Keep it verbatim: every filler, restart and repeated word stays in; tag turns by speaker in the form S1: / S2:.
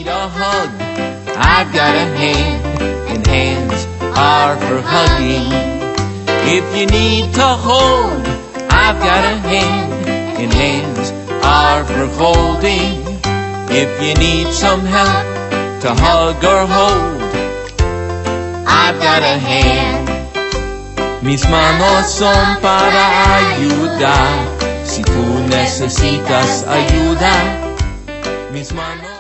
S1: a hug, I've got a hand, and hands are for hugging. If you need to hold, I've got a hand, and hands are for holding. If you need some help to hug or hold, I've got a hand. Mis manos son para ayudar. Si tú necesitas ayuda, mis manos